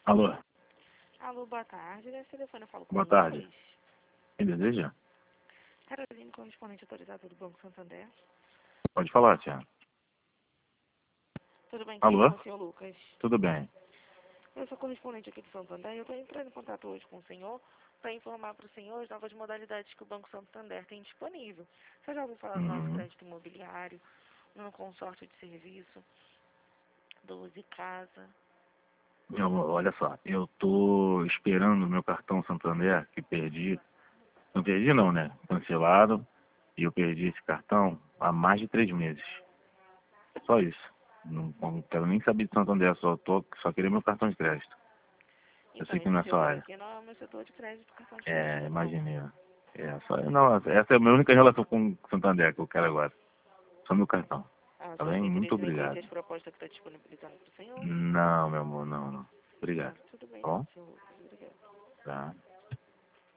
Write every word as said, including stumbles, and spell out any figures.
Alô, Alô, boa tarde. Nesse telefone eu falo com o boa tarde. Lucas. Quem deseja? Carolina, correspondente autorizado do Banco Santander. Pode falar, tia. Tudo bem Alô? com o senhor Lucas? Tudo bem. Eu sou correspondente aqui do Santander e eu estou entrando em contato hoje com o senhor para informar para o senhor as novas modalidades que o Banco Santander tem disponível. Você já ouviu falar do novo Uhum. crédito imobiliário, no consórcio de serviço, doze casa? Eu, olha só, eu tô esperando o meu cartão Santander, que perdi. Não perdi não, né? Cancelado. E eu perdi esse cartão há mais de três meses. Só isso. Não, não quero nem saber de Santander, só, tô, só queria meu cartão de crédito. Eu Então, sei que não esse é sua setor área. aqui não é o meu setor de crédito cartão de É, crédito, não. imaginei. É, só, não, essa é a minha única relação com o Santander que eu quero agora. Só meu cartão. Ah, o Tá senhor bem? tem Muito interesse em conhecer obrigado. as propostas que está disponibilizando para o senhor? Não, meu amor, não, não. Ah, Obrigado. tudo bem Tá então, bom? senhor Lucas. Obrigado. Tá.